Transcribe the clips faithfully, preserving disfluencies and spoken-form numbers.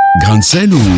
Grain de sel ou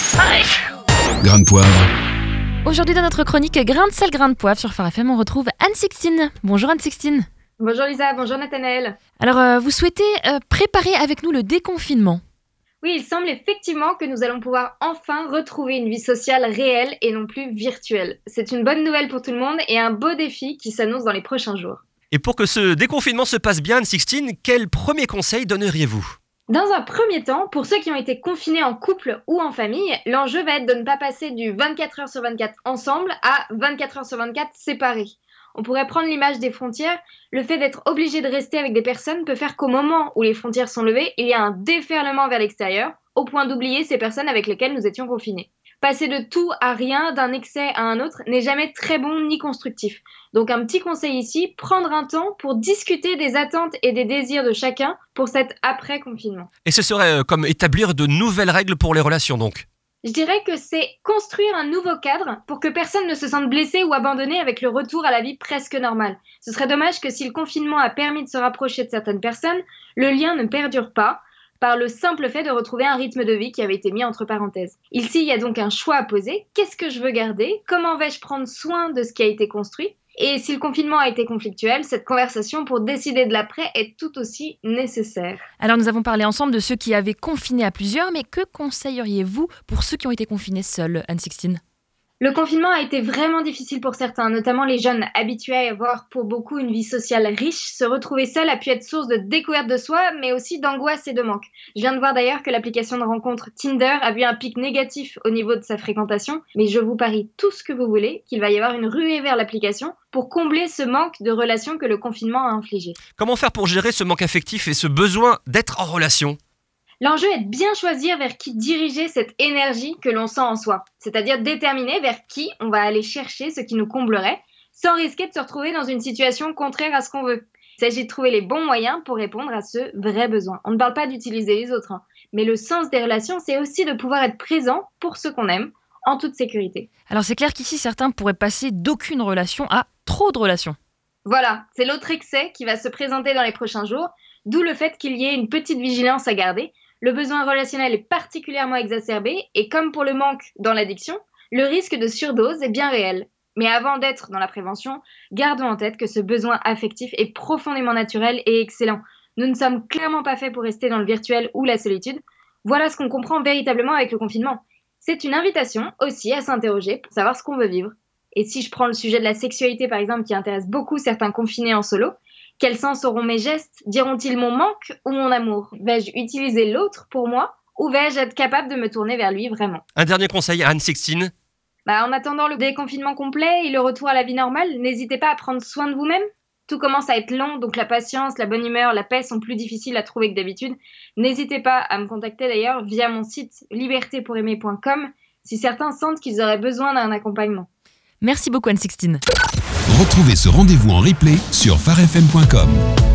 grain de poivre? Aujourd'hui dans notre chronique Grain de sel, grain de poivre sur Phare F M, on retrouve Anne Sixtine. Bonjour Anne Sixtine. Bonjour Lisa, bonjour Nathanaël. Alors euh, vous souhaitez euh, préparer avec nous le déconfinement? Oui, il semble effectivement que nous allons pouvoir enfin retrouver une vie sociale réelle et non plus virtuelle. C'est une bonne nouvelle pour tout le monde et un beau défi qui s'annonce dans les prochains jours. Et pour que ce déconfinement se passe bien, Anne Sixtine, quel premier conseil donneriez-vous ? Dans un premier temps, pour ceux qui ont été confinés en couple ou en famille, l'enjeu va être de ne pas passer du vingt-quatre heures sur vingt-quatre ensemble à vingt-quatre heures sur vingt-quatre séparés. On pourrait prendre l'image des frontières. Le fait d'être obligé de rester avec des personnes peut faire qu'au moment où les frontières sont levées, il y a un déferlement vers l'extérieur, au point d'oublier ces personnes avec lesquelles nous étions confinés. Passer de tout à rien, d'un excès à un autre, n'est jamais très bon ni constructif. Donc un petit conseil ici, prendre un temps pour discuter des attentes et des désirs de chacun pour cet après-confinement. Et ce serait euh, comme établir de nouvelles règles pour les relations donc ? Je dirais que c'est construire un nouveau cadre pour que personne ne se sente blessé ou abandonné avec le retour à la vie presque normale. Ce serait dommage que si le confinement a permis de se rapprocher de certaines personnes, le lien ne perdure pas par le simple fait de retrouver un rythme de vie qui avait été mis entre parenthèses. Ici, il y a donc un choix à poser. Qu'est-ce que je veux garder ? Comment vais-je prendre soin de ce qui a été construit ? Et si le confinement a été conflictuel, cette conversation pour décider de l'après est tout aussi nécessaire. Alors nous avons parlé ensemble de ceux qui avaient confiné à plusieurs, mais que conseilleriez-vous pour ceux qui ont été confinés seuls, Anne Sixtine ? Le confinement a été vraiment difficile pour certains, notamment les jeunes habitués à avoir pour beaucoup une vie sociale riche. Se retrouver seul a pu être source de découverte de soi, mais aussi d'angoisse et de manque. Je viens de voir d'ailleurs que l'application de rencontre Tinder a vu un pic négatif au niveau de sa fréquentation, mais je vous parie tout ce que vous voulez qu'il va y avoir une ruée vers l'application pour combler ce manque de relations que le confinement a infligé. Comment faire pour gérer ce manque affectif et ce besoin d'être en relation ? L'enjeu est de bien choisir vers qui diriger cette énergie que l'on sent en soi, c'est-à-dire déterminer vers qui on va aller chercher ce qui nous comblerait, sans risquer de se retrouver dans une situation contraire à ce qu'on veut. Il s'agit de trouver les bons moyens pour répondre à ce vrai besoin. On ne parle pas d'utiliser les autres, hein, mais le sens des relations, c'est aussi de pouvoir être présent pour ceux qu'on aime, en toute sécurité. Alors c'est clair qu'ici, certains pourraient passer d'aucune relation à trop de relations. Voilà, c'est l'autre excès qui va se présenter dans les prochains jours, d'où le fait qu'il y ait une petite vigilance à garder. Le besoin relationnel est particulièrement exacerbé et comme pour le manque dans l'addiction, le risque de surdose est bien réel. Mais avant d'être dans la prévention, gardons en tête que ce besoin affectif est profondément naturel et excellent. Nous ne sommes clairement pas faits pour rester dans le virtuel ou la solitude. Voilà ce qu'on comprend véritablement avec le confinement. C'est une invitation aussi à s'interroger pour savoir ce qu'on veut vivre. Et si je prends le sujet de la sexualité par exemple qui intéresse beaucoup certains confinés en solo, quel sens auront mes gestes ? Diront-ils mon manque ou mon amour ? Vais-je utiliser l'autre pour moi ou vais-je être capable de me tourner vers lui vraiment ? Un dernier conseil à Anne Sixtine ? Bah, en attendant le déconfinement complet et le retour à la vie normale, n'hésitez pas à prendre soin de vous-même. Tout commence à être long, donc la patience, la bonne humeur, la paix sont plus difficiles à trouver que d'habitude. N'hésitez pas à me contacter d'ailleurs via mon site liberté pour aimer point com si certains sentent qu'ils auraient besoin d'un accompagnement. Merci beaucoup Anne Sixtine. Retrouvez ce rendez-vous en replay sur phare f m point com.